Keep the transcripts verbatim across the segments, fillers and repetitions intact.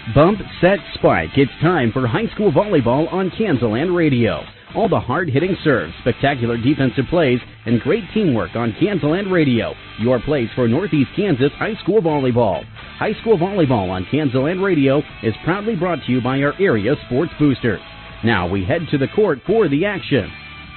Bump, set, spike. It's time for high school volleyball on Kansaland Radio. All the hard-hitting serves, spectacular defensive plays, and great teamwork on Kansaland Radio. Your place for Northeast Kansas high school volleyball. High school volleyball on Kansaland Radio is proudly brought to you by our area sports boosters. Now we head to the court for the action.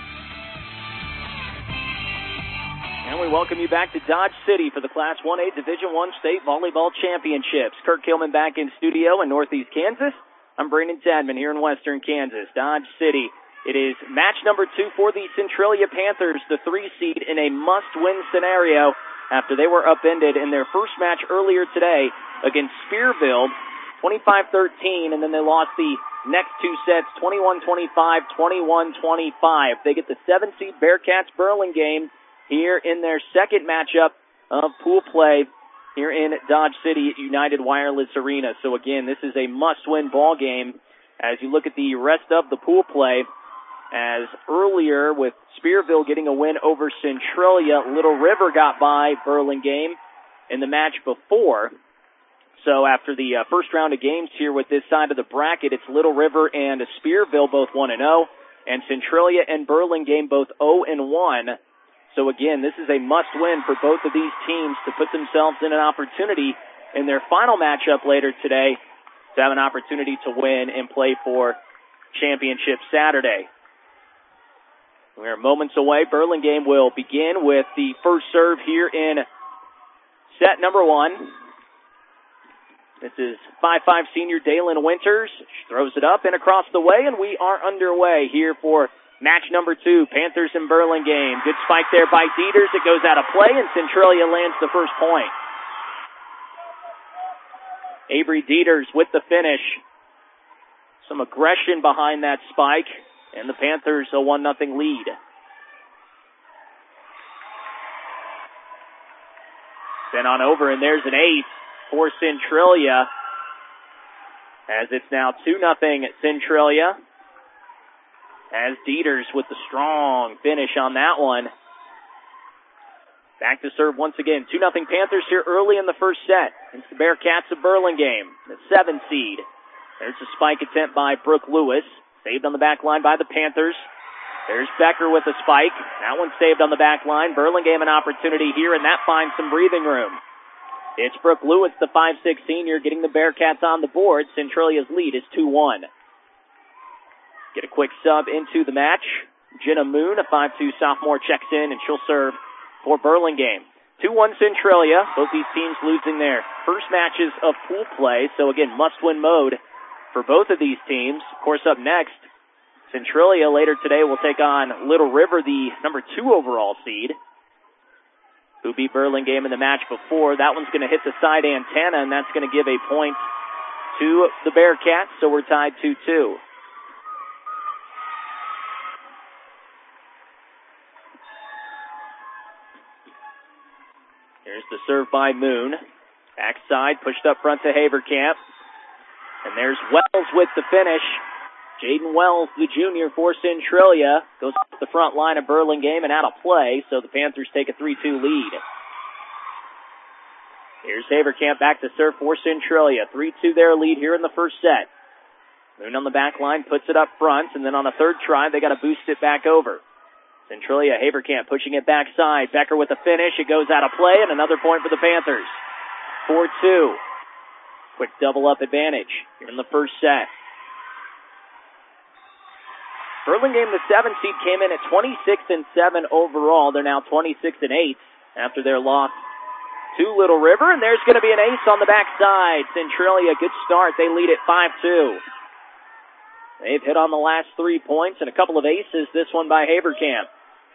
And we welcome you back to Dodge City for the Class one A Division one State Volleyball Championships. Kirk Kilman back in studio in Northeast Kansas. I'm Brandon Tadman here in Western Kansas. Dodge City. It is match number two for the Centralia Panthers, the three seed in a must-win scenario after they were upended in their first match earlier today against Spearville, twenty-five thirteen, and then they lost the next two sets, twenty-one twenty-five, twenty-one twenty-five. They get the seven seed Bearcats Burlingame here in their second matchup of pool play here in Dodge City at United Wireless Arena. So again, this is a must-win ball game as you look at the rest of the pool play. As earlier with Spearville getting a win over Centralia, Little River got by Burlingame in the match before. So after the uh, first round of games here with this side of the bracket, it's Little River and Spearville both one and oh, and Centralia and Burlingame both oh and one. So again, this is a must-win for both of these teams to put themselves in an opportunity in their final matchup later today to have an opportunity to win and play for Championship Saturday. We are moments away. Burlingame will begin with the first serve here in set number one. This is five five senior Dalen Winters. She throws it up and across the way, and we are underway here for match number two, Panthers and Burlingame. Good spike there by Dieters. It goes out of play, and Centralia lands the first point. Avery Dieters with the finish. Some aggression behind that spike, and the Panthers a one nothing lead. Then on over, and there's an ace for Centralia, as it's now two nothing Centralia. As Dieters with the strong finish on that one. Back to serve once again. two nothing Panthers here early in the first set. It's the Bearcats of Burlingame, the seven seed. There's a spike attempt by Brooke Lewis. Saved on the back line by the Panthers. There's Becker with a spike. That one's saved on the back line. Burlingame an opportunity here, and that finds some breathing room. It's Brooke Lewis, the five six senior, getting the Bearcats on the board. Centralia's lead is two one. Get a quick sub into the match. Jenna Moon, a five two sophomore, checks in, and she'll serve for Burlingame. two one Centralia. Both these teams losing their first matches of pool play, so again, must-win mode for both of these teams. Of course, up next, Centralia later today will take on Little River, the number two overall seed, who beat Burlingame in the match before. That one's going to hit the side antenna, and that's going to give a point to the Bearcats, so we're tied two two. Here's the serve by Moon. Backside, pushed up front to Haverkamp. And there's Wells with the finish. Jaden Wells, the junior for Centralia, goes to the front line of Burlingame and out of play, so the Panthers take a three two lead. Here's Haverkamp back to serve for Centralia. three two their lead here in the first set. Moon on the back line, puts it up front, and then on a third try, they got to boost it back over. Centralia, Haverkamp pushing it backside. Becker with the finish. It goes out of play, and another point for the Panthers. four two. Quick double-up advantage here in the first set. Burlingame, the seven seed, came in at twenty-six and seven overall. They're now twenty-six and eight after their loss to Little River, and there's going to be an ace on the backside. Centralia, good start. They lead at five two. They've hit on the last three points and a couple of aces, this one by Haverkamp.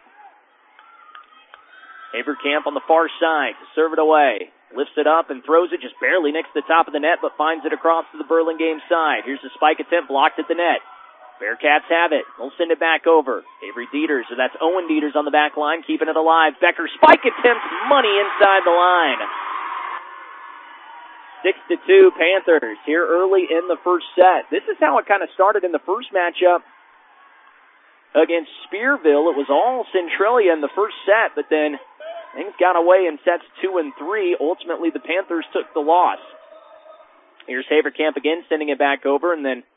Haverkamp on the far side to serve it away. Lifts it up and throws it, just barely nicks the top of the net, but finds it across to the Burlingame side. Here's the spike attempt, blocked at the net. Bearcats have it. They'll send it back over. Avery Dieters, so that's Owen Dieters on the back line, keeping it alive. Becker spike attempt, money inside the line. Six to two Panthers here early in the first set. This is how it kind of started in the first matchup against Spearville. It was all Centralia in the first set, but then things got away in sets two and three. Ultimately, the Panthers took the loss. Here's Haverkamp again, sending it back over, and then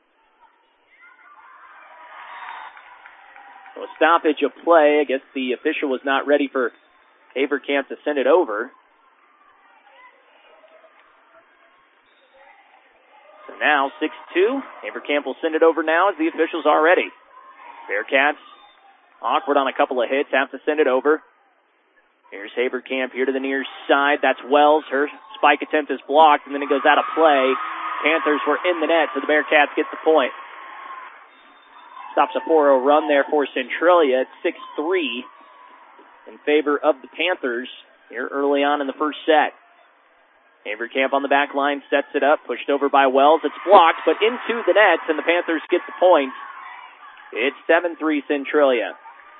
a stoppage of play. I guess the official was not ready for Haverkamp to send it over. So now six two. Haverkamp will send it over now as the officials are ready. Bearcats awkward on a couple of hits, have to send it over. Here's Haverkamp here to the near side. That's Wells. Her spike attempt is blocked, and then it goes out of play. Panthers were in the net, so the Bearcats get the point. Stops a four oh run there for Centralia at six three in favor of the Panthers here early on in the first set. Haverkamp on the back line sets it up, pushed over by Wells. It's blocked, but into the nets, and the Panthers get the point. It's seven three Centralia.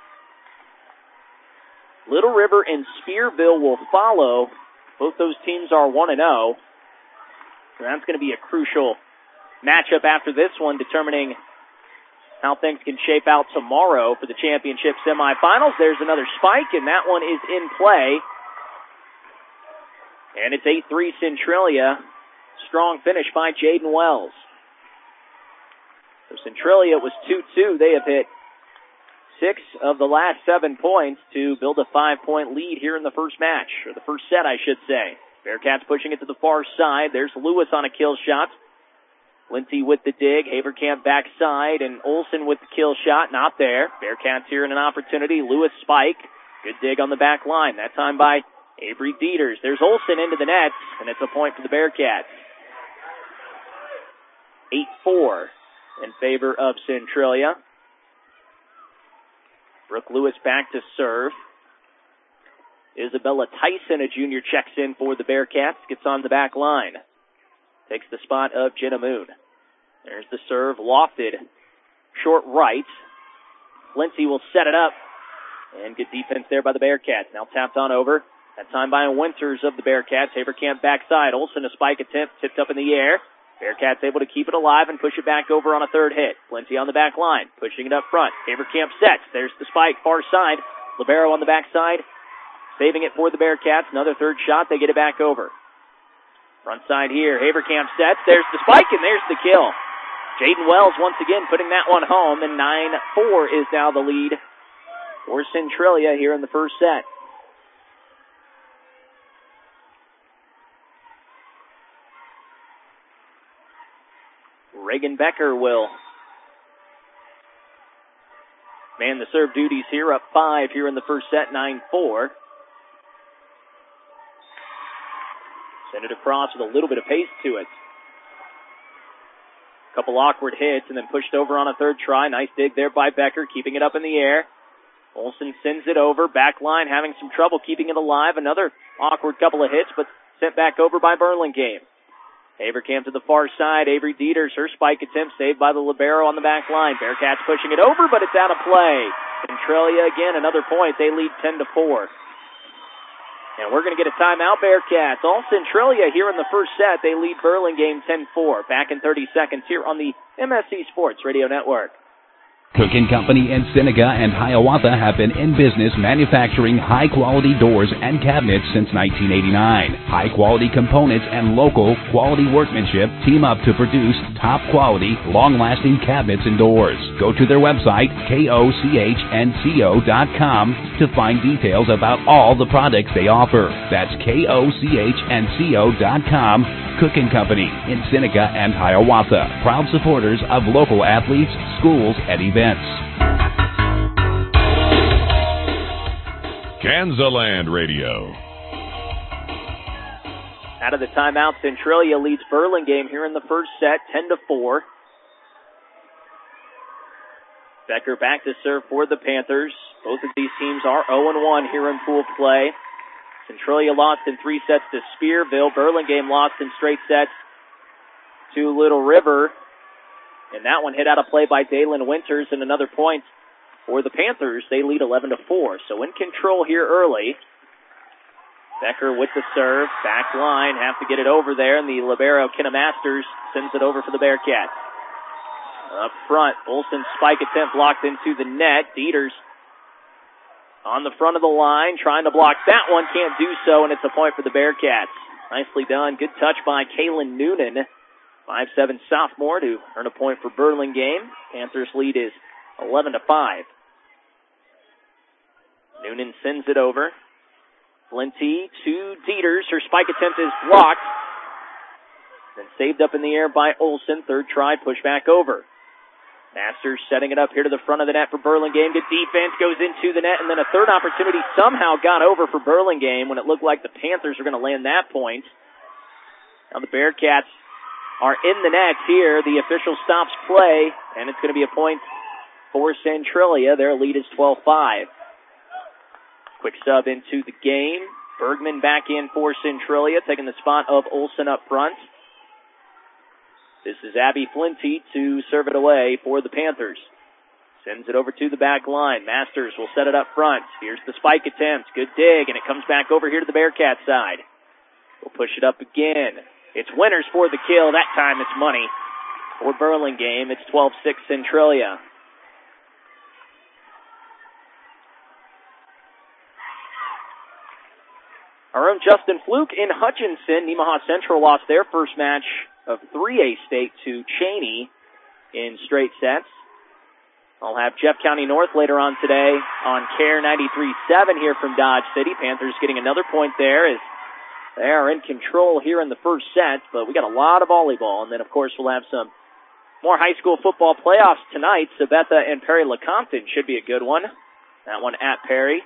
Little River and Spearville will follow. Both those teams are one and oh. So that's going to be a crucial matchup after this one, determining how things can shape out tomorrow for the championship semifinals. There's another spike, and that one is in play. And it's eight three Centralia. Strong finish by Jaden Wells. So Centralia was two two. They have hit six of the last seven points to build a five-point lead here in the first match, or the first set, I should say. Bearcats pushing it to the far side. There's Lewis on a kill shot. Lindsay with the dig. Haverkamp backside, and Olsen with the kill shot. Not there. Bearcats here in an opportunity. Lewis spike. Good dig on the back line. That time by Avery Dieters. There's Olsen into the nets, and it's a point for the Bearcats. eight four in favor of Centralia. Brooke Lewis back to serve. Isabella Tyson, a junior, checks in for the Bearcats. Gets on the back line. Takes the spot of Jenna Moon. There's the serve, lofted. Short right. Lindsay will set it up. And good defense there by the Bearcats. Now tapped on over. That time by Winters of the Bearcats. Haverkamp backside. Olsen, a spike attempt, tipped up in the air. Bearcats able to keep it alive and push it back over on a third hit. Lindsay on the back line, pushing it up front. Haverkamp sets. There's the spike, far side. Libero on the backside, saving it for the Bearcats. Another third shot. They get it back over. Front side here. Haverkamp sets. There's the spike, and there's the kill. Jaden Wells once again putting that one home, and nine four is now the lead for Centralia here in the first set. Reagan Becker will man the serve duties here, up five here in the first set, nine four. Send it across with a little bit of pace to it. Couple awkward hits and then pushed over on a third try. Nice dig there by Becker, keeping it up in the air. Olsen sends it over. Back line having some trouble keeping it alive. Another awkward couple of hits, but sent back over by Burlingame. Haverkamp to the far side. Avery Dieters, her spike attempt saved by the libero on the back line. Bearcats pushing it over, but it's out of play. Centralia again, another point. They lead ten to four. And we're going to get a timeout, Bearcats. All Centralia here in the first set. They lead Burlingame ten four. Back in thirty seconds here on the M S C Sports Radio Network. Cook and Company in Seneca and Hiawatha have been in business manufacturing high-quality doors and cabinets since nineteen eighty-nine. High-quality components and local quality workmanship team up to produce top-quality, long-lasting cabinets and doors. Go to their website, K O C H N C O dot com, to find details about all the products they offer. That's K O C H N C O dot com. Cook and Company in Seneca and Hiawatha. Proud supporters of local athletes, schools, and events. Kansaland Radio. Out of the timeout, Centralia leads Burlingame here in the first set, ten to four. Becker back to serve for the Panthers. Both of these teams are oh and one here in pool play. Centralia lost in three sets to Spearville. Burlingame lost in straight sets to Little River. And that one hit out of play by Dalen Winters, and another point for the Panthers. They lead eleven to four. So in control here early. Becker with the serve. Back line. Have to get it over there. And the libero, Kenna Masters, sends it over for the Bearcats. Up front, Olsen's spike attempt blocked into the net. Dieters on the front of the line, trying to block that one. Can't do so, and it's a point for the Bearcats. Nicely done. Good touch by Kaylin Noonan. five seven sophomore to earn a point for Burlingame. Panthers lead is eleven to five. Noonan sends it over. Flinty to Dieters. Her spike attempt is blocked. Then saved up in the air by Olsen. Third try, push back over. Masters setting it up here to the front of the net for Burlingame. Good defense, goes into the net, and then a third opportunity somehow got over for Burlingame when it looked like the Panthers were going to land that point. Now the Bearcats are in the net here. The official stops play, and it's going to be a point for Centralia. Their lead is twelve five. Quick sub into the game. Bergman back in for Centralia, taking the spot of Olsen up front. This is Abby Flinty to serve it away for the Panthers. Sends it over to the back line. Masters will set it up front. Here's the spike attempt. Good dig, and it comes back over here to the Bearcat side. We'll push it up again. It's Winters for the kill. That time it's money for Burlingame. It's twelve six Centralia. Our own Justin Fluke in Hutchinson. Nemaha Central lost their first match of three A state to Cheney in straight sets. I'll have Jeff County North later on today on C A R E ninety-three seven here from Dodge City. Panthers getting another point there as they are in control here in the first set, but we got a lot of volleyball. And then, of course, we'll have some more high school football playoffs tonight. Sabetha and Perry-LeCompton should be a good one. That one at Perry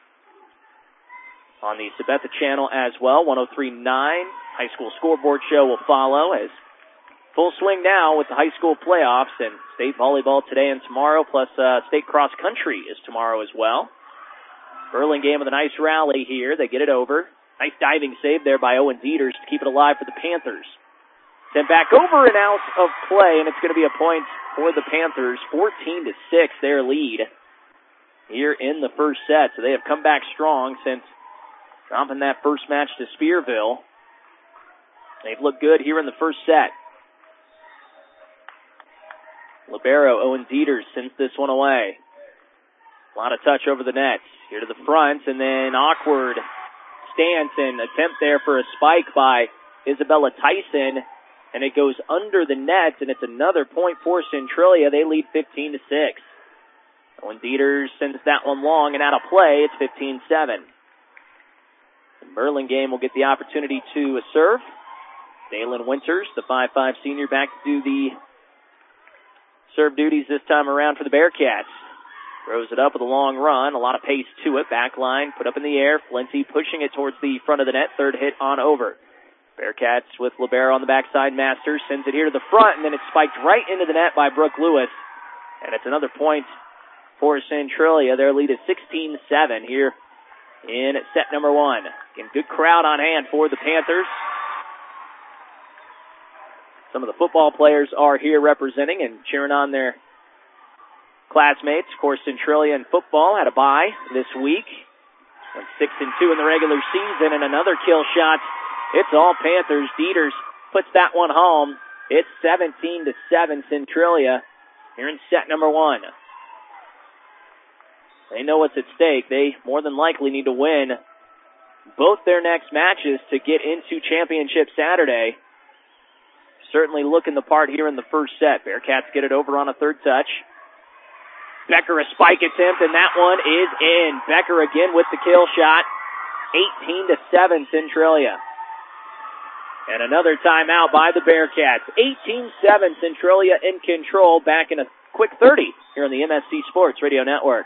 on the Sabetha channel as well. one oh three point nine high school scoreboard show will follow as full swing now with the high school playoffs and state volleyball today and tomorrow, plus uh, state cross country is tomorrow as well. Burlingame with a nice rally here. They get it over. Nice diving save there by Owen Dieters to keep it alive for the Panthers. Sent back over and out of play, and it's going to be a point for the Panthers. fourteen to six, their lead here in the first set. So they have come back strong since dropping that first match to Spearville. They've looked good here in the first set. Libero, Owen Dieters sends this one away. A lot of touch over the net. Here to the front, and then awkward stance and attempt there for a spike by Isabella Tyson, and it goes under the net, and it's another point for Centralia. They lead fifteen to six. Owen Dieters sends that one long and out of play. It's fifteen seven. Burlingame will get the opportunity to serve. Dalen Winters, the five five senior, back to do the serve duties this time around for the Bearcats. Throws it up with a long run, a lot of pace to it. Back line, put up in the air. Flinty pushing it towards the front of the net. Third hit on over. Bearcats with Libero on the backside. Masters sends it here to the front, and then it's spiked right into the net by Brooke Lewis. And it's another point for Centralia. Their lead is sixteen seven here in set number one. Again, good crowd on hand for the Panthers. Some of the football players are here representing and cheering on their classmates. Of course, Centralia in football had a bye this week. Went six and two in the regular season, and another kill shot. It's all Panthers. Dieters puts that one home. It's seventeen to seven Centralia here in set number one. They know what's at stake. They more than likely need to win both their next matches to get into championship Saturday. Certainly looking the part here in the first set. Bearcats get it over on a third touch. Becker a spike attempt, and that one is in. Becker again with the kill shot. eighteen to seven Centralia. And another timeout by the Bearcats. eighteen seven Centralia in control. Back in a quick thirty here on the M S C Sports Radio Network.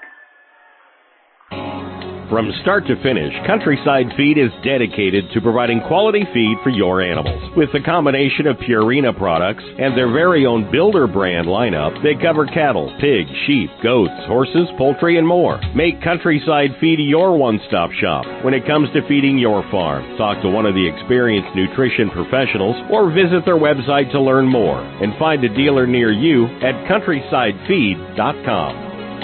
From start to finish, Countryside Feed is dedicated to providing quality feed for your animals. With the combination of Purina products and their very own Builder brand lineup, they cover cattle, pigs, sheep, goats, horses, poultry, and more. Make Countryside Feed your one-stop shop when it comes to feeding your farm. Talk to one of the experienced nutrition professionals or visit their website to learn more and find a dealer near you at countryside feed dot com.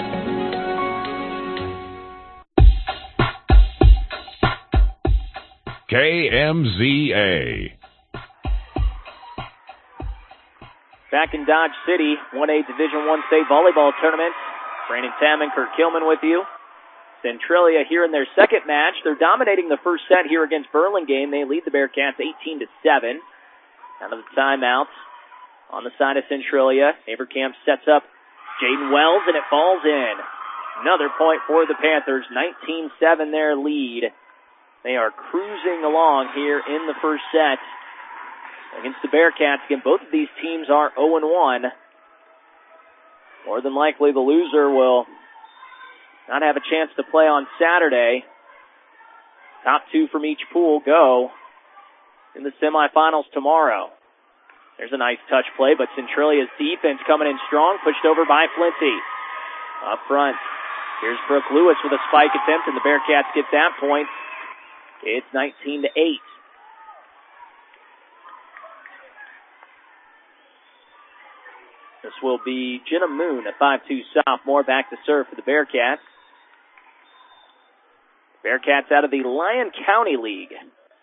K M Z A. Back in Dodge City, one A Division One State Volleyball Tournament. Brandon Tam, Kurt Kilman with you. Centralia here in their second match. They're dominating the first set here against Burlingame. They lead the Bearcats eighteen to seven. Out of the timeouts. on the side of Centralia. Haverkamp sets up Jaden Wells, and it falls in. Another point for the Panthers, nineteen seven their lead. They are cruising along here in the first set against the Bearcats. Again, both of these teams are oh and one. More than likely, the loser will not have a chance to play on Saturday. Top two from each pool go in the semifinals tomorrow. There's a nice touch play, but Centralia's defense coming in strong, pushed over by Flinty. Up front, here's Brooke Lewis with a spike attempt, and the Bearcats get that point. It's nineteen to eight. This will be Jenna Moon, a five two sophomore, back to serve for the Bearcats. Bearcats out of the Lyon County League.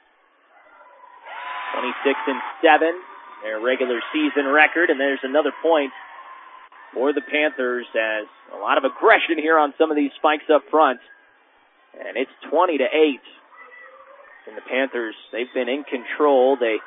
twenty-six and seven, their regular season record, and there's another point for the Panthers, as a lot of aggression here on some of these spikes up front. And it's twenty to eight. And the Panthers, they've been in control. They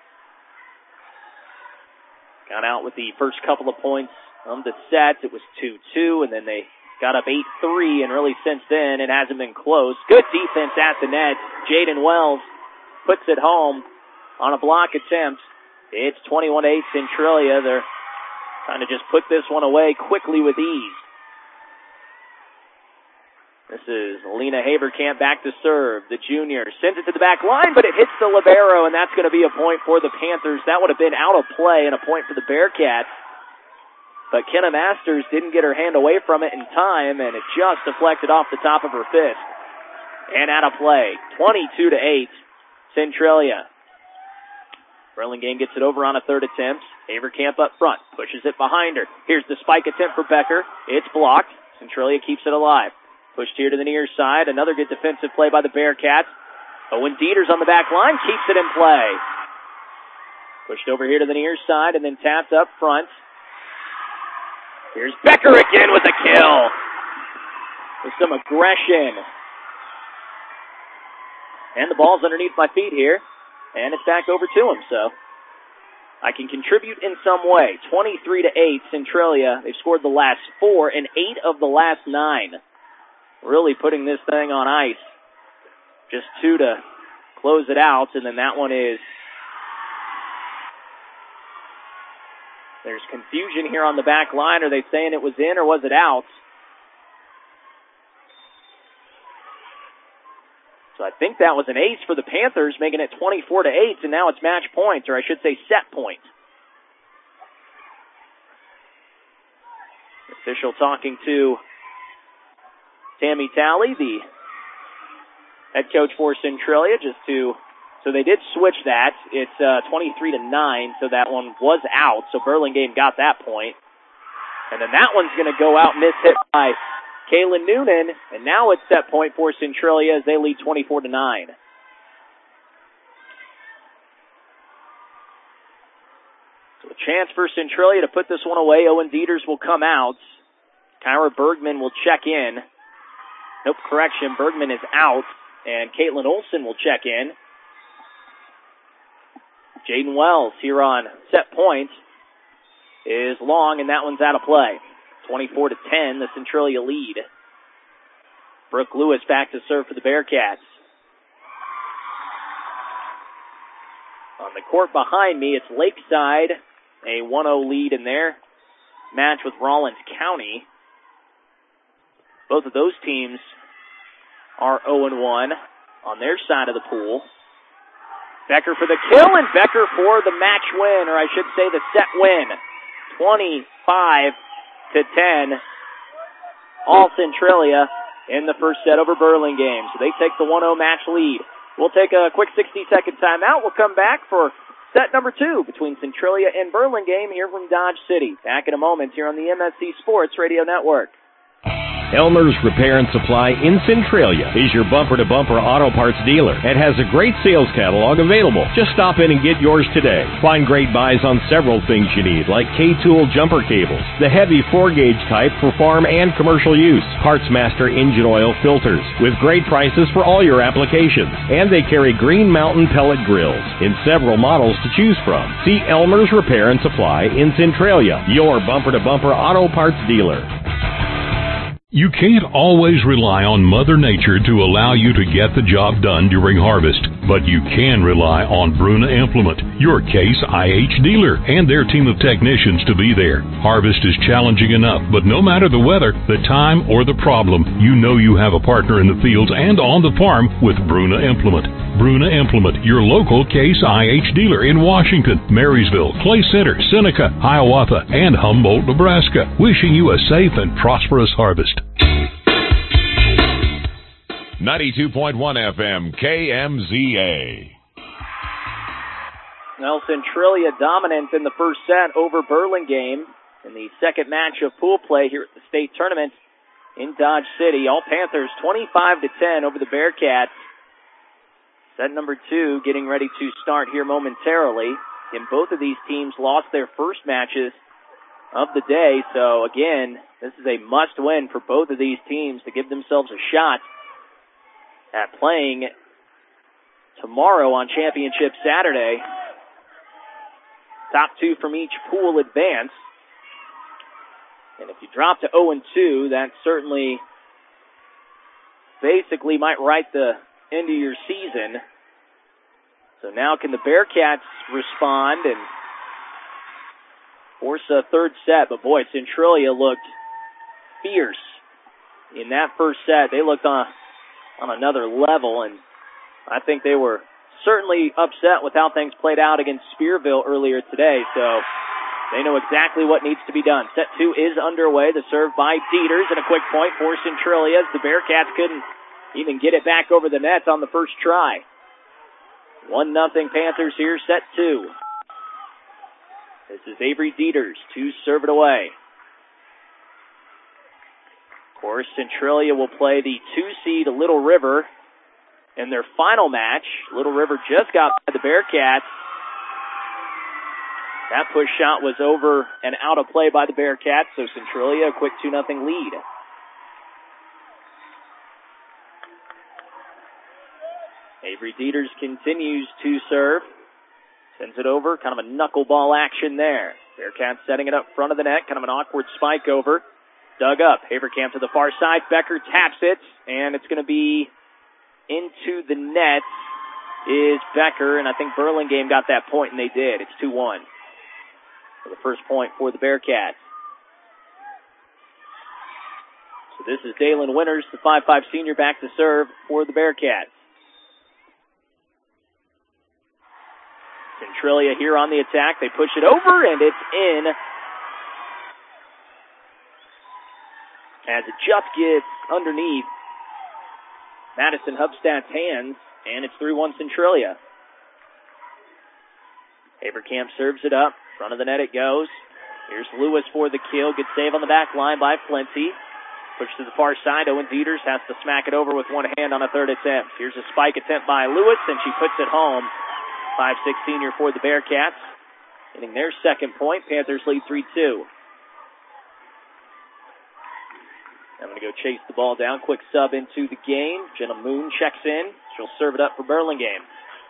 got out with the first couple of points of the set. It was two two, and then they got up eight three, and really since then it hasn't been close. Good defense at the net. Jaden Wells puts it home on a block attempt. It's twenty-one to eight Centralia. They're trying to just put this one away quickly with ease. This is Alina Haverkamp back to serve. The junior sends it to the back line, but it hits the libero, and that's going to be a point for the Panthers. That would have been out of play and a point for the Bearcats. But Kenna Masters didn't get her hand away from it in time, and it just deflected off the top of her fist. And out of play. twenty-two to eight, Centralia. Burlingame gets it over on a third attempt. Haverkamp up front, pushes it behind her. Here's the spike attempt for Becker. It's blocked. Centralia keeps it alive. Pushed here to the near side. Another good defensive play by the Bearcats. Owen Dieters on the back line keeps it in play. Pushed over here to the near side and then tapped up front. Here's Becker again with a kill. With some aggression. And the ball's underneath my feet here. And it's back over to him, so I can contribute in some way. twenty-three to eight, Centralia. They've scored the last four and eight of the last nine. Really putting this thing on ice. Just two to close it out, and then that one is... There's confusion here on the back line. Are they saying it was in or was it out? So I think that was an ace for the Panthers, making it twenty-four to eight, and now it's match point, or I should say set point. Official talking to Tammy Talley, the head coach for Centralia, just to, so they did switch that. It's uh, twenty-three to nine, so that one was out, so Burlingame got that point. And then that one's going to go out, miss hit by Kaylin Noonan, and now it's set point for Centralia as they lead twenty-four to nine. So a chance for Centralia to put this one away. Owen Dieters will come out. Kyra Bergman will check in. Nope, correction. Bergman is out, and Caitlin Olson will check in. Jaden Wells here on set point is long, and that one's out of play. twenty-four to ten, the Centralia lead. Brooke Lewis back to serve for the Bearcats. On the court behind me, it's Lakeside, a one oh lead in their match with Rawlins County. Both of those teams are oh and one on their side of the pool. Becker for the kill, and Becker for the match win, or I should say the set win. twenty-five to ten. All Centralia in the first set over Burlingame. So they take the one oh match lead. We'll take a quick sixty-second timeout. We'll come back for set number two between Centralia and Burlingame here from Dodge City. Back in a moment here on the M S C Sports Radio Network. Elmer's Repair and Supply in Centralia is your bumper-to-bumper auto parts dealer and has a great sales catalog available. Just stop in and get yours today. Find great buys on several things you need, like K-Tool jumper cables, the heavy four-gauge type for farm and commercial use, PartsMaster engine oil filters, with great prices for all your applications. And they carry Green Mountain pellet grills in several models to choose from. See Elmer's Repair and Supply in Centralia, your bumper-to-bumper auto parts dealer. You can't always rely on Mother Nature to allow you to get the job done during harvest, but you can rely on Bruna Implement, your Case I H dealer, and their team of technicians to be there. Harvest is challenging enough, but no matter the weather, the time, or the problem, you know you have a partner in the fields and on the farm with Bruna Implement. Bruna Implement, your local Case I H dealer in Washington, Marysville, Clay Center, Seneca, Hiawatha, and Humboldt, Nebraska. Wishing you a safe and prosperous harvest. ninety-two point one F M, K M Z A. Well, Centralia dominant in the first set over Burlingame in the second match of pool play here at the state tournament in Dodge City. All Panthers twenty-five to ten over the Bearcats. Set number two getting ready to start here momentarily. And both of these teams lost their first matches of the day. So, again, this is a must-win for both of these teams to give themselves a shot at playing tomorrow on Championship Saturday. Top two from each pool advance. And if you drop to oh and two, that certainly basically might write the end of your season. So now can the Bearcats respond and force a third set? But boy, Centralia looked fierce in that first set. They looked on, on another level, and I think they were certainly upset with how things played out against Spearville earlier today. So they know exactly what needs to be done. Set two is underway. The serve by Dieters and a quick point for Centralia as the Bearcats couldn't even get it back over the net on the first try. One nothing Panthers here, set two. This is Avery Dieters to serve it away. Of course, Centralia will play the two seed Little River in their final match. Little River just got by the Bearcats. That push shot was over and out of play by the Bearcats, so Centralia a quick two nothing lead. Avery Dieters continues to serve. Sends it over, kind of a knuckleball action there. Bearcats setting it up front of the net, kind of an awkward spike over. Dug up, Haverkamp to the far side, Becker taps it, and it's going to be into the net is Becker, and I think Burlingame got that point, and they did. It's two one. For the first point for the Bearcats. So this is Dalen Winters, the five five senior, back to serve for the Bearcats. Centralia here on the attack. They push it over, and it's in. As it just gets underneath Madison Hubstad's hands, and it's three one Centralia. Haverkamp serves it up. Front of the net it goes. Here's Lewis for the kill. Good save on the back line by Flinty. Push to the far side. Owen Dieters has to smack it over with one hand on a third attempt. Here's a spike attempt by Lewis, and she puts it home. five six senior for the Bearcats. Getting their second point. Panthers lead three two. I'm going to go chase the ball down. Quick sub into the game. Jenna Moon checks in. She'll serve it up for Burlingame.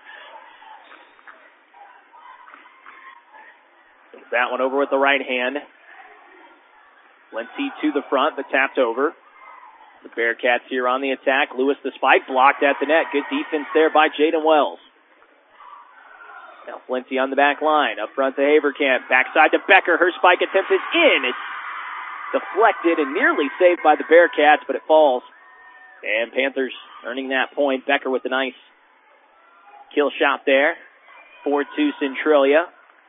Brings that one over with the right hand. Lindsay to the front, but tapped over. The Bearcats here on the attack. Lewis the spike, blocked at the net. Good defense there by Jaden Wells. Now Flinty on the back line. Up front to Haverkamp. Backside to Becker. Her spike attempt is in. It's deflected and nearly saved by the Bearcats, but it falls. And Panthers earning that point. Becker with a nice kill shot there. four two Centralia.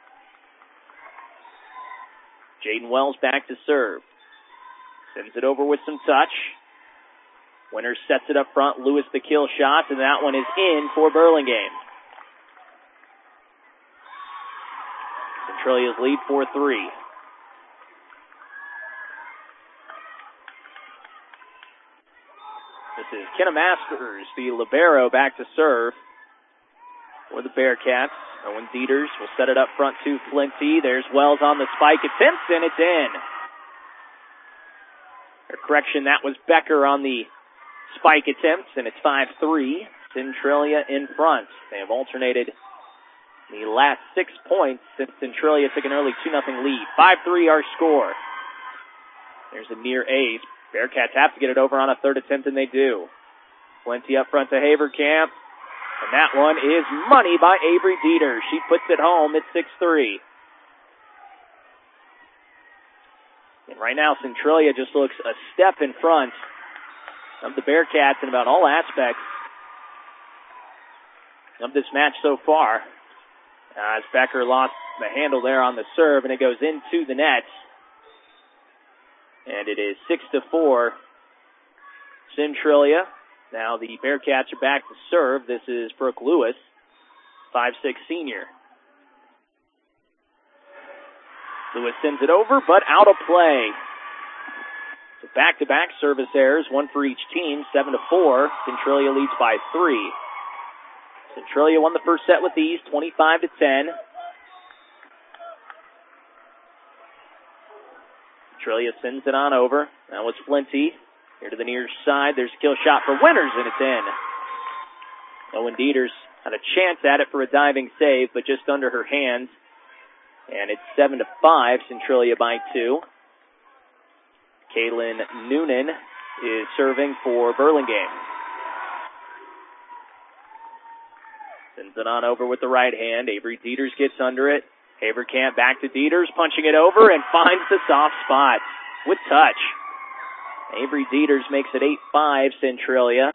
Jaden Wells back to serve. Sends it over with some touch. Winters sets it up front. Lewis the kill shot, and that one is in for Burlingame. Centralia's lead four three. Kenna Masters, the libero, back to serve for the Bearcats. Owen Dieters will set it up front to Flinty. There's Wells on the spike attempt, and it's in. Or correction, that was Becker on the spike attempt, and it's five three. Centralia in front. They have alternated the last six points since Centralia took an early two nothing lead. five three our score. There's a near ace. Bearcats have to get it over on a third attempt, and they do. Plenty up front to Haverkamp. And that one is money by Avery Dieter. She puts it home at six three. And right now, Centralia just looks a step in front of the Bearcats in about all aspects of this match so far. As Becker lost the handle there on the serve, and it goes into the net. And it is six to four. Centralia. Now the Bearcats are back to serve. This is Brooke Lewis, five six senior. Lewis sends it over, but out of play. So back-to-back service errors, one for each team, seven to four. Centralia leads by three. Centralia won the first set with ease, twenty-five to ten. Centralia sends it on over. That was Flinty. Here to the near side. There's a kill shot for Winters, and it's in. Owen Dieters had a chance at it for a diving save, but just under her hands. And it's seven to five. Centralia by two. Kaylin Noonan is serving for Burlingame. Sends it on over with the right hand. Avery Dieters gets under it. Haverkamp back to Dieters, punching it over and finds the soft spot with touch. Avery Dieters makes it eight five Centralia.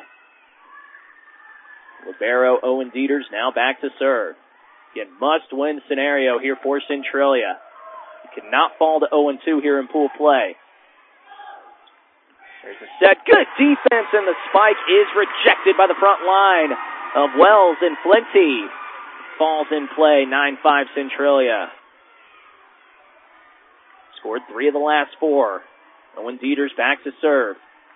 Libero Owen Dieters now back to serve. Again, must-win scenario here for Centralia. You cannot fall to oh and two here in pool play. There's a set. Good defense, and the spike is rejected by the front line of Wells, and Flinty falls in play, nine five Centralia. Scored three of the last four. Owen Dieters back to serve.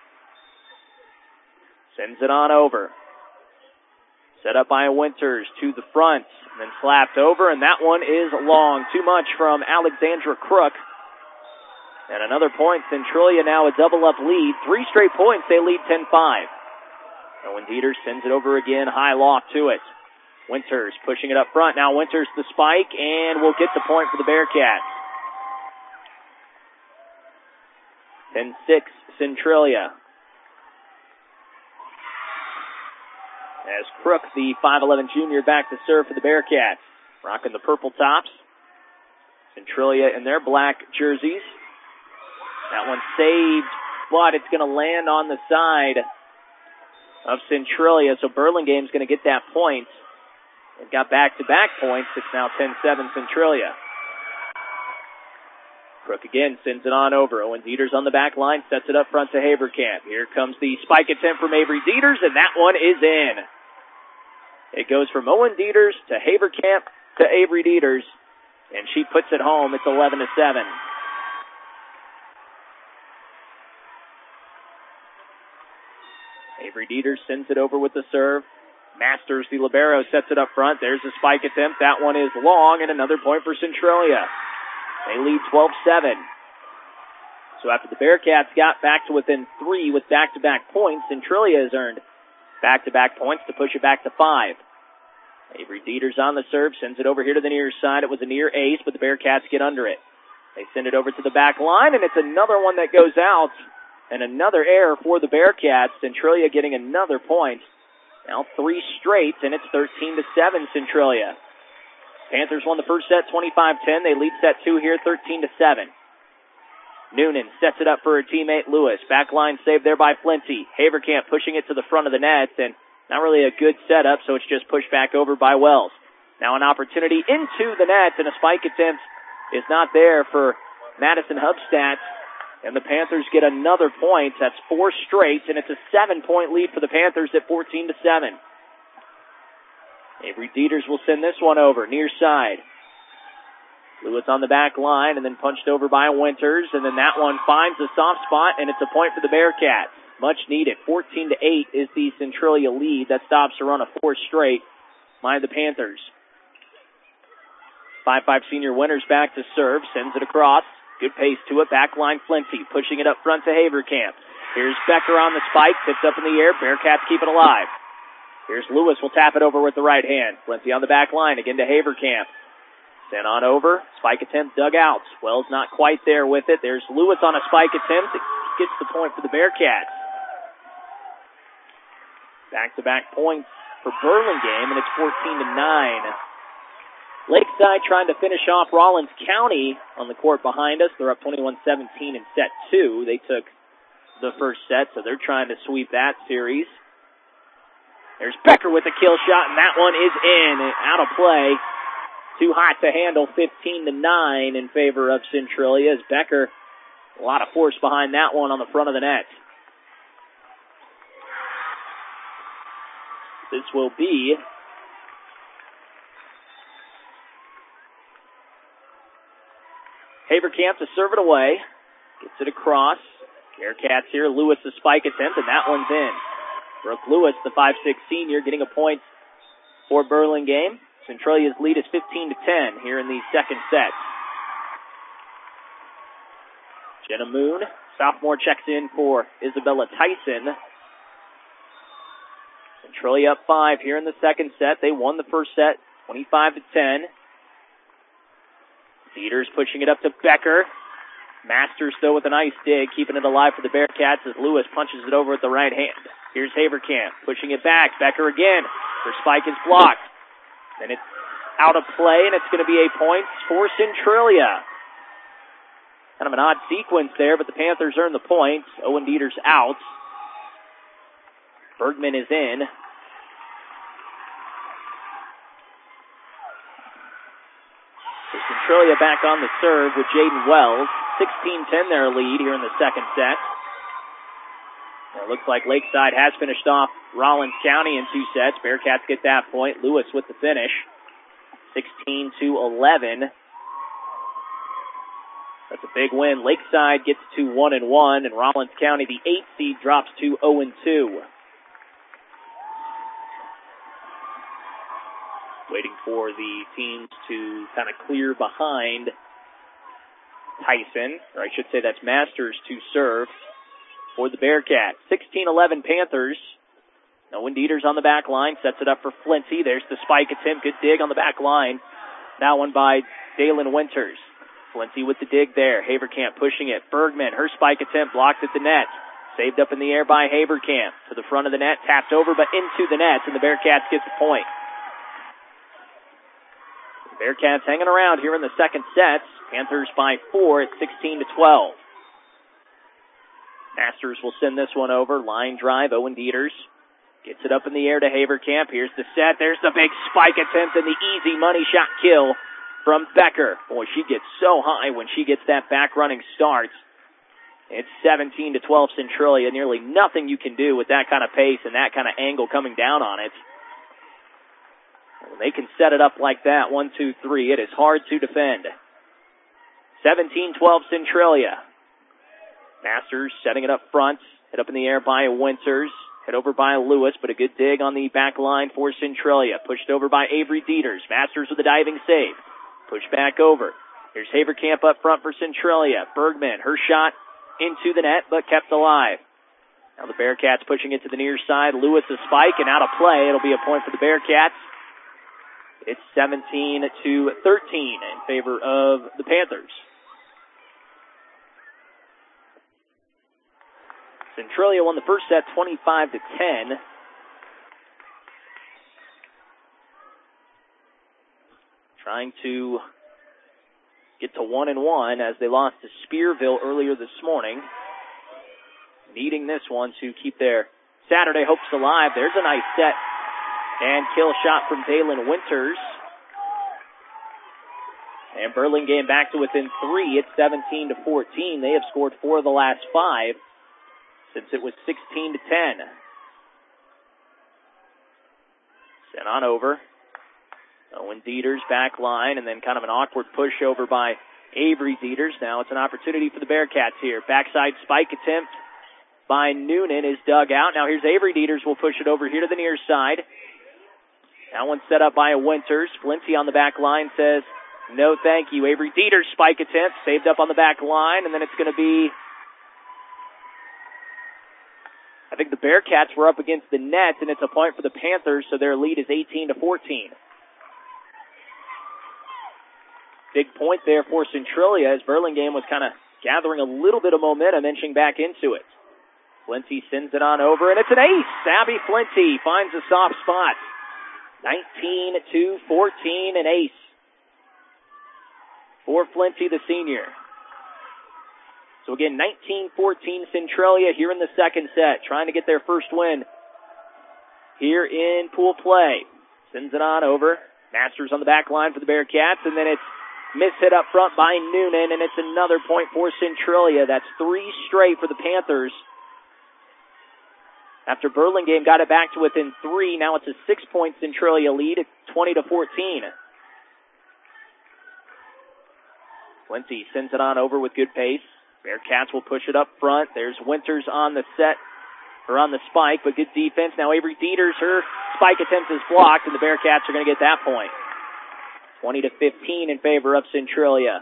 Sends it on over. Set up by Winters to the front, and then slapped over, and that one is long. Too much from Alexandra Crook. And another point. Centralia now a double-up lead. Three straight points, they lead ten five. Owen Dieters sends it over again, high loft to it. Winters pushing it up front. Now Winters the spike, and will get the point for the Bearcats. ten six Centralia. As Crook, the five eleven junior, back to serve for the Bearcats. Rocking the purple tops. Centralia in their black jerseys. That one saved, but it's going to land on the side of Centralia. So Burlingame's going to get that point. They've got back-to-back points. It's now ten seven Centralia. Crook again sends it on over. Owen Dieters on the back line, sets it up front to Haverkamp. Here comes the spike attempt from Avery Dieters, and that one is in. It goes from Owen Dieters to Haverkamp to Avery Dieters, and she puts it home. It's eleven to seven. Avery Dieters sends it over with the serve. Masters, the libero, sets it up front. There's a spike attempt. That one is long, and another point for Centralia. They lead twelve seven. So after the Bearcats got back to within three with back-to-back points, Centralia has earned back-to-back points to push it back to five. Avery Dieters on the serve, sends it over here to the near side. It was a near ace, but the Bearcats get under it. They send it over to the back line, and it's another one that goes out, and another error for the Bearcats. Centralia getting another point. Now three straight, and it's thirteen to seven Centralia. Panthers won the first set twenty-five ten. They lead set two here thirteen to seven. Noonan sets it up for her teammate Lewis. Back line saved there by Flinty. Haverkamp pushing it to the front of the net, and not really a good setup, so it's just pushed back over by Wells. Now an opportunity into the net, and a spike attempt is not there for Madison Hubstadt, and the Panthers get another point. That's four straight, and it's a seven-point lead for the Panthers at fourteen to seven. Avery Dieters will send this one over, near side. Lewis on the back line, and then punched over by Winters, and then that one finds a soft spot, and it's a point for the Bearcats. Much needed. fourteen to eight is the Centralia lead. That stops a run of four straight by the Panthers. five five senior Winters back to serve. Sends it across. Good pace to it. Backline Flinty. Pushing it up front to Haverkamp. Here's Becker on the spike. Tipped up in the air. Bearcats keep it alive. Here's Lewis. Will tap it over with the right hand. Flinty on the back line. Again to Haverkamp. Sent on over. Spike attempt dug out. Wells not quite there with it. There's Lewis on a spike attempt. It gets the point for the Bearcats. Back-to-back points for Burlingame, and it's fourteen to nine. Lakeside trying to finish off Rollins County on the court behind us. They're up twenty-one seventeen in set two. They took the first set, so they're trying to sweep that series. There's Becker with a kill shot, and that one is in. Out of play. Too hot to handle, fifteen to nine in favor of Centralia, as Becker, a lot of force behind that one on the front of the net. This will be Haverkamp to serve it away. Gets it across. Bearcats here. Lewis the spike attempt, and that one's in. Brooke Lewis, the five six senior, getting a point for Burlingame. Centralia's lead is fifteen to ten here in the second set. Jenna Moon, sophomore, checks in for Isabella Tyson. Centralia up five here in the second set. They won the first set, twenty-five to ten. Cedars pushing it up to Becker. Masters still with a nice dig, keeping it alive for the Bearcats as Lewis punches it over with the right hand. Here's Haverkamp pushing it back. Becker again. Her spike is blocked. And it's out of play, and it's going to be a point for Centralia. Kind of an odd sequence there, but the Panthers earn the points. Owen Dieter's out. Bergman is in. So Centralia back on the serve with Jaden Wells. sixteen ten their lead here in the second set. It looks like Lakeside has finished off Rollins County in two sets. Bearcats get that point. Lewis with the finish. sixteen to eleven. That's a big win. Lakeside gets to one and one, and Rollins County, the eighth seed, drops to zero and two. Waiting for the teams to kind of clear behind Tyson, or I should say that's Masters to serve for the Bearcats. sixteen eleven Panthers. Owen Dieters on the back line, sets it up for Flinty. There's the spike attempt, good dig on the back line. That one by Dalen Winters. Flinty with the dig there. Haverkamp pushing it. Bergman, her spike attempt blocked at the net. Saved up in the air by Haverkamp. To the front of the net, tapped over, but into the net, and the Bearcats get the point. The Bearcats hanging around here in the second set. Panthers by four at sixteen to twelve. Masters will send this one over. Line drive, Owen Dieters. Gets it up in the air to Haverkamp. Here's the set. There's the big spike attempt and the easy money shot kill from Becker. Boy, she gets so high when she gets that back running start. It's seventeen to twelve Centralia. Nearly nothing you can do with that kind of pace and that kind of angle coming down on it. When they can set it up like that, one, two, three, it is hard to defend. seventeen twelve Centralia. Masters setting it up front. Hit up in the air by Winters. Hit over by Lewis, but a good dig on the back line for Centralia. Pushed over by Avery Dieters. Masters with a diving save. Push back over. Here's Haverkamp up front for Centralia. Bergman, her shot into the net, but kept alive. Now the Bearcats pushing it to the near side. Lewis a spike and out of play. It'll be a point for the Bearcats. It's seventeen to thirteen in favor of the Panthers. Centralia won the first set twenty-five to ten. Trying to get to one and one as they lost to Spearville earlier this morning. Needing this one to keep their Saturday hopes alive. There's a nice set and kill shot from Dalen Winters. And Burlingame back to within three. It's seventeen to fourteen. They have scored four of the last five since it was sixteen to ten. Sent on over. Owen Dieters back line, and then kind of an awkward push over by Avery Dieters. Now it's an opportunity for the Bearcats here. Backside spike attempt by Noonan is dug out. Now here's Avery Dieters. Will push it over here to the near side. That one set up by Winters. Flinty on the back line says, no thank you. Avery Dieters spike attempt, saved up on the back line, and then it's going to be, I think the Bearcats were up against the net, and it's a point for the Panthers, so their lead is eighteen to fourteen. Big point there for Centralia as Burlingame was kind of gathering a little bit of momentum, inching back into it. Flinty sends it on over, and it's an ace. Abby Flinty finds a soft spot. nineteen to fourteen, an ace for Flinty, the senior. So again, nineteen fourteen Centralia here in the second set, trying to get their first win here in pool play. Sends it on over. Masters on the back line for the Bearcats, and then it's miss hit up front by Noonan, and it's another point for Centralia. That's three straight for the Panthers. After Burlingame got it back to within three, now it's a six-point Centralia lead at twenty to fourteen. Flinty sends it on over with good pace. Bearcats will push it up front. There's Winters on the set, or on the spike, but good defense. Now Avery Dieters, her spike attempt is blocked, and the Bearcats are going to get that point. twenty to fifteen in favor of Centralia.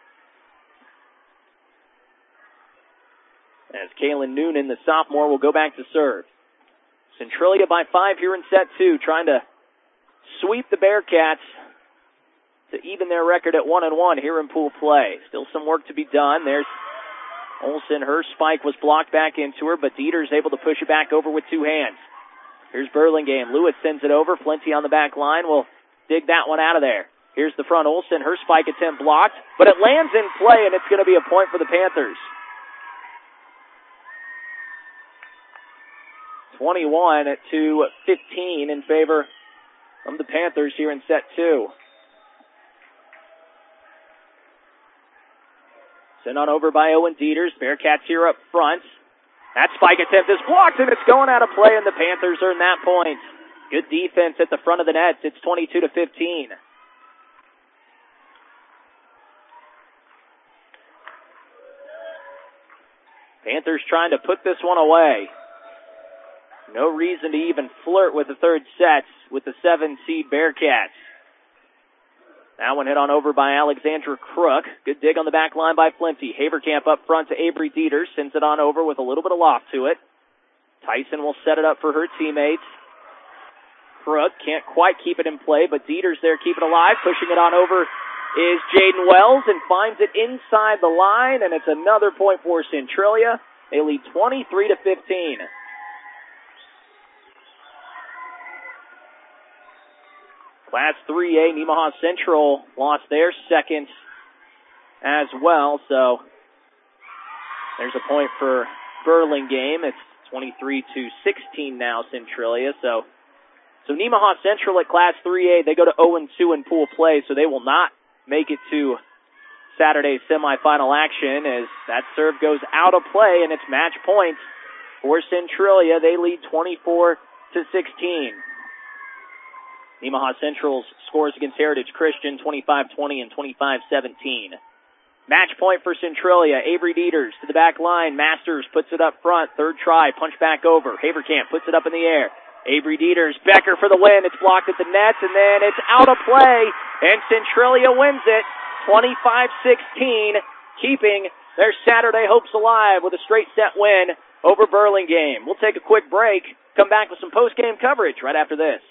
As Kaylin Noonan, the sophomore, will go back to serve. Centralia by five here in set two, trying to sweep the Bearcats to even their record at one and one here in pool play. Still some work to be done. There's Olsen. Her spike was blocked back into her, but Dieter's able to push it back over with two hands. Here's Burlingame. Lewis sends it over. Flinty on the back line will dig that one out of there. Here's the front. Olsen. Her spike attempt blocked, but it lands in play, and it's going to be a point for the Panthers. twenty-one to fifteen in favor of the Panthers here in set two. Sent on over by Owen Dieters. Bearcats here up front. That spike attempt is blocked, and it's going out of play, and the Panthers earn that point. Good defense at the front of the net. It's twenty-two to fifteen. Panthers trying to put this one away. No reason to even flirt with the third set with the seven seed Bearcats. That one hit on over by Alexandra Crook. Good dig on the back line by Flinty. Haverkamp up front to Avery Dieters. Sends it on over with a little bit of loft to it. Tyson will set it up for her teammates. Crook can't quite keep it in play, but Dieters there keeping it alive. Pushing it on over is Jaden Wells and finds it inside the line, and it's another point for Centralia. They lead twenty-three to fifteen. Class three A, Nemaha Central lost their second as well, so there's a point for Burlingame. It's twenty-three to sixteen now, Centralia. So, so Nemaha Central at Class three A, they go to oh and two in pool play, so they will not make it to Saturday's semifinal action as that serve goes out of play, and it's match points for Centralia. They lead twenty-four to sixteen. Nemaha Central's scores against Heritage Christian, twenty-five twenty and twenty-five seventeen. Match point for Centralia. Avery Dieters to the back line. Masters puts it up front. Third try. Punch back over. Haverkamp puts it up in the air. Avery Dieters. Becker for the win. It's blocked at the net, and then it's out of play, and Centralia wins it twenty-five sixteen, keeping their Saturday hopes alive with a straight set win over Burlingame. We'll take a quick break. Come back with some post-game coverage right after this.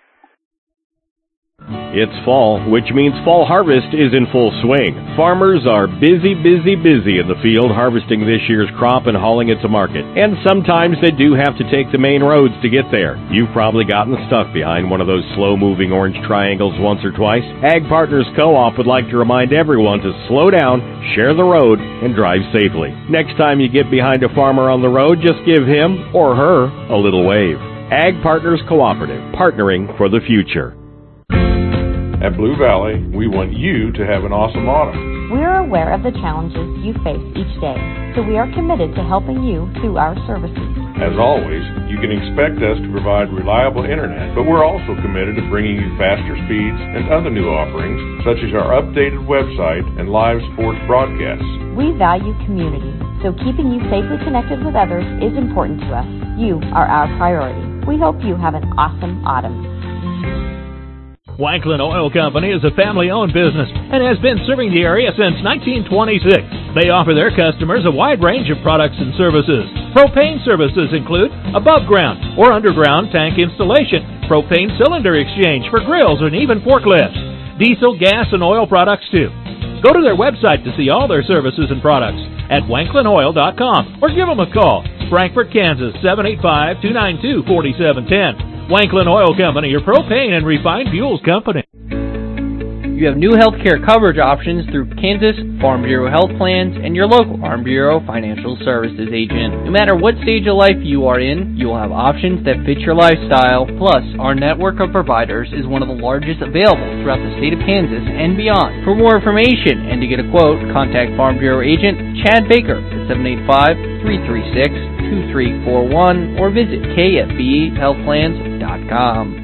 It's fall, which means fall harvest is in full swing. Farmers are busy, busy, busy in the field harvesting this year's crop and hauling it to market. And sometimes they do have to take the main roads to get there. You've probably gotten stuck behind one of those slow-moving orange triangles once or twice. Ag Partners Co-op would like to remind everyone to slow down, share the road, and drive safely. Next time you get behind a farmer on the road, just give him or her a little wave. Ag Partners Cooperative, partnering for the future. At Blue Valley, we want you to have an awesome autumn. We are aware of the challenges you face each day, so we are committed to helping you through our services. As always, you can expect us to provide reliable internet, but we're also committed to bringing you faster speeds and other new offerings, such as our updated website and live sports broadcasts. We value community, So keeping you safely connected with others is important to us. You are our priority. We hope you have an awesome autumn. Wanklyn Oil Company is a family-owned business and has been serving the area since nineteen twenty-six. They offer their customers a wide range of products and services. Propane services include above-ground or underground tank installation, propane cylinder exchange for grills and even forklifts, diesel, gas, and oil products too. Go to their website to see all their services and products at wanklyn oil dot com or give them a call. Frankfort, Kansas, seven eight five, two nine two, four seven one zero. Wanklyn Oil Company, your propane and refined fuels company. You have new health care coverage options through Kansas Farm Bureau Health Plans and your local Farm Bureau Financial Services agent. No matter what stage of life you are in, you will have options that fit your lifestyle. Plus, our network of providers is one of the largest available throughout the state of Kansas and beyond. For more information and to get a quote, contact Farm Bureau agent Chad Baker at seven eight five, three three six, two three four one or visit K F B E health plans dot com.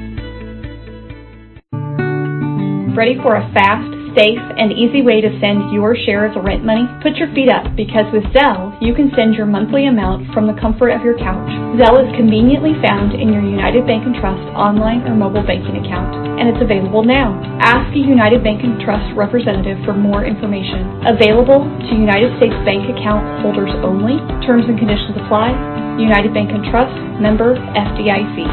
Ready for a fast, safe, and easy way to send your shares of rent money? Put your feet up, because with Zelle, you can send your monthly amount from the comfort of your couch. Zelle is conveniently found in your United Bank and Trust online or mobile banking account, and it's available now. Ask a United Bank and Trust representative for more information. Available to United States Bank account holders only. Terms and conditions apply. United Bank and Trust, member F D I C.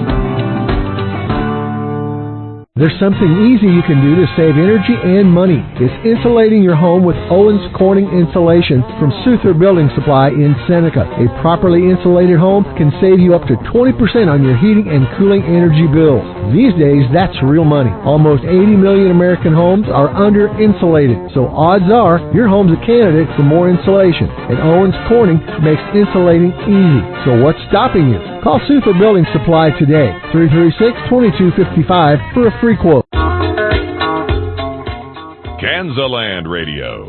There's something easy you can do to save energy and money. It's insulating your home with Owens Corning Insulation from Souther Building Supply in Seneca. A properly insulated home can save you up to twenty percent on your heating and cooling energy bills. These days, that's real money. Almost eighty million American homes are under-insulated, so odds are your home's a candidate for more insulation. And Owens Corning makes insulating easy. So what's stopping you? Call Souther Building Supply today, three three six, two two five five, for a free quote. Kansaland Radio.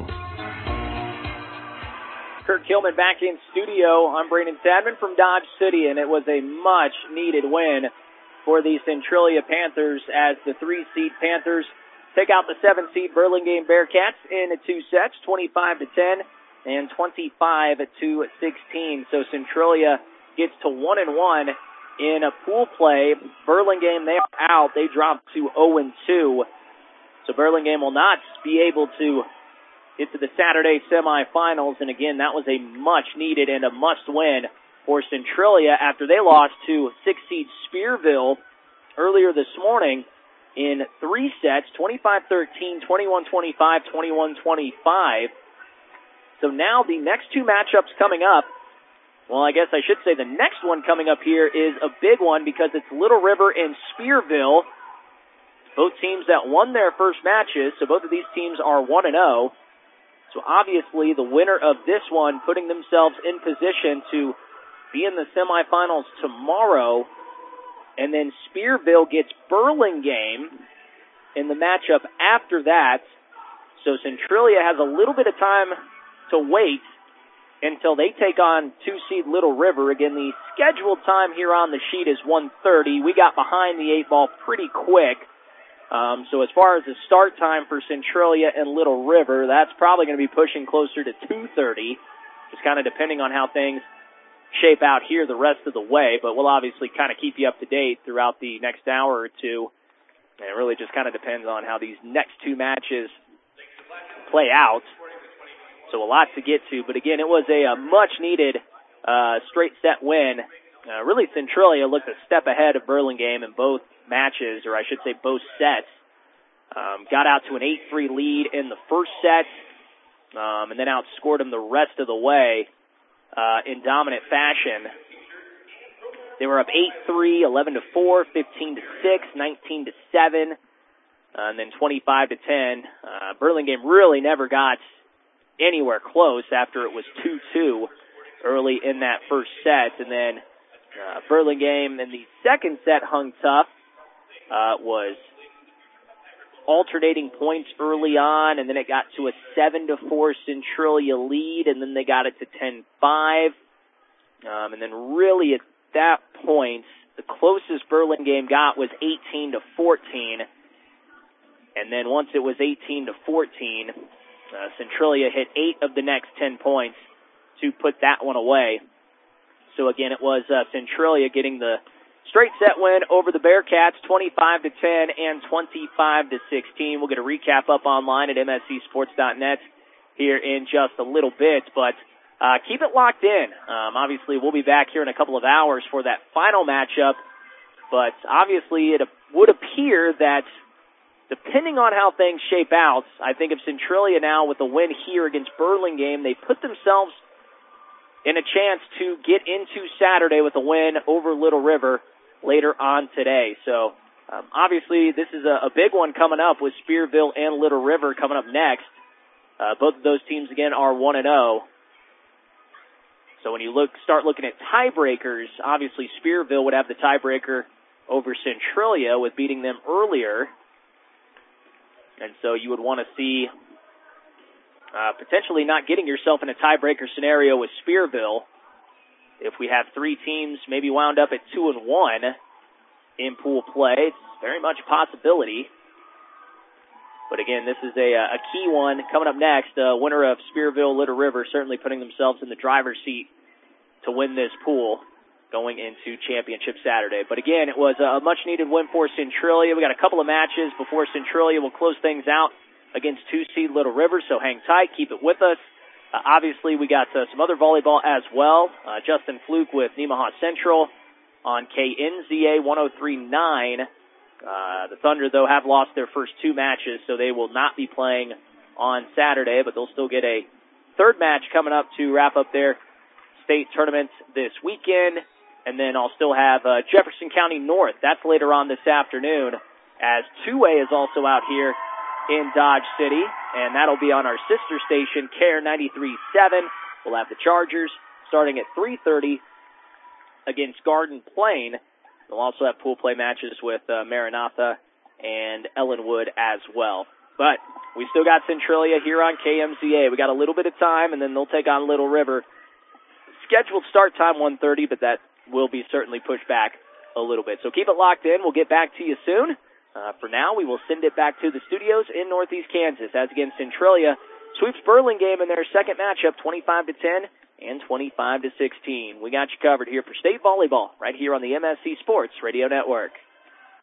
Kurt Kilman back in studio. I'm Brandon Sadman from Dodge City, and it was a much-needed win for the Centralia Panthers as the three-seed Panthers take out the seven-seed Burlingame Bearcats in two sets, twenty-five to ten and twenty-five to sixteen. So Centralia gets to one and one in a pool play. Burlingame, they are out. They dropped to oh and two. So Burlingame will not be able to get to the Saturday semifinals. And again, that was a much-needed and a must-win for Centralia after they lost to six-seed Spearville earlier this morning in three sets, twenty-five thirteen, twenty-one twenty-five, twenty-one twenty-five. So now the next two matchups coming up, well, I guess I should say the next one coming up here is a big one because it's Little River and Spearville, both teams that won their first matches, so both of these teams are one and oh. So obviously the winner of this one putting themselves in position to be in the semifinals tomorrow, and then Spearville gets Burlingame in the matchup after that. So Centralia has a little bit of time to wait until they take on two-seed Little River. Again, the scheduled time here on the sheet is one thirty. We got behind the eight ball pretty quick. Um, so as far as the start time for Centralia and Little River, that's probably going to be pushing closer to two thirty, just kind of depending on how things shape out here the rest of the way. But we'll obviously kind of keep you up to date throughout the next hour or two. And it really just kind of depends on how these next two matches play out. So a lot to get to, but again, it was a, a much-needed uh, straight-set win. Uh, really, Centralia looked a step ahead of Burlingame in both matches, or I should say both sets. Um, got out to an eight three lead in the first set, um, and then outscored them the rest of the way uh, in dominant fashion. They were up eight three, eleven to four, fifteen to six, nineteen to seven, uh, and then twenty-five to ten. Uh, Burlingame really never got anywhere close after it was two two early in that first set. And then uh, Burlingame in the second set hung tough. Uh, was alternating points early on, and then it got to a seven to four Centralia lead, and then they got it to ten five. Um, and then really at that point, the closest Burlingame got was eighteen to fourteen. And then once it was eighteen to fourteen, Uh, Centralia hit eight of the next ten points to put that one away. So again, it was uh, Centralia getting the straight set win over the Bearcats, twenty-five to ten and twenty-five to sixteen. We'll get a recap up online at m s c sports dot net here in just a little bit, but uh, keep it locked in. Um, obviously, we'll be back here in a couple of hours for that final matchup, but obviously it would appear that depending on how things shape out, I think if Centralia now with a win here against Burlingame, they put themselves in a chance to get into Saturday with a win over Little River later on today. So um, obviously this is a, a big one coming up with Spearville and Little River coming up next. Uh, both of those teams again are one and oh. So when you look, start looking at tiebreakers, obviously Spearville would have the tiebreaker over Centralia with beating them earlier. And so you would want to see uh, potentially not getting yourself in a tiebreaker scenario with Spearville. If we have three teams maybe wound up at two and one in pool play, it's very much a possibility. But again, this is a, a key one coming up next. Uh, winner of Spearville, Little River, certainly putting themselves in the driver's seat to win this pool going into Championship Saturday. But again, it was a much-needed win for Centralia. We got a couple of matches before Centralia will close things out against two-seed Little River, so hang tight, keep it with us. Uh, obviously, we got uh, some other volleyball as well. Uh, Justin Fluke with Nemaha Central on K N Z A one oh three point nine. Uh, the Thunder, though, have lost their first two matches, so they will not be playing on Saturday, but they'll still get a third match coming up to wrap up their state tournament this weekend. And then I'll still have uh, Jefferson County North. That's later on this afternoon, as two A is also out here in Dodge City, and that'll be on our sister station, K A R E ninety-three point seven. We'll have the Chargers starting at three thirty against Garden Plain. We'll also have pool play matches with uh, Maranatha and Ellenwood as well. But we still got Centralia here on K M Z A. We got a little bit of time, and then they'll take on Little River. Scheduled start time one thirty, but that will be certainly pushed back a little bit. So keep it locked in. We'll get back to you soon. Uh, for now, we will send it back to the studios in Northeast Kansas as again Centralia sweeps Burlingame in their second matchup, twenty-five to ten and twenty-five to sixteen. We got you covered here for state volleyball right here on the M S C Sports Radio Network.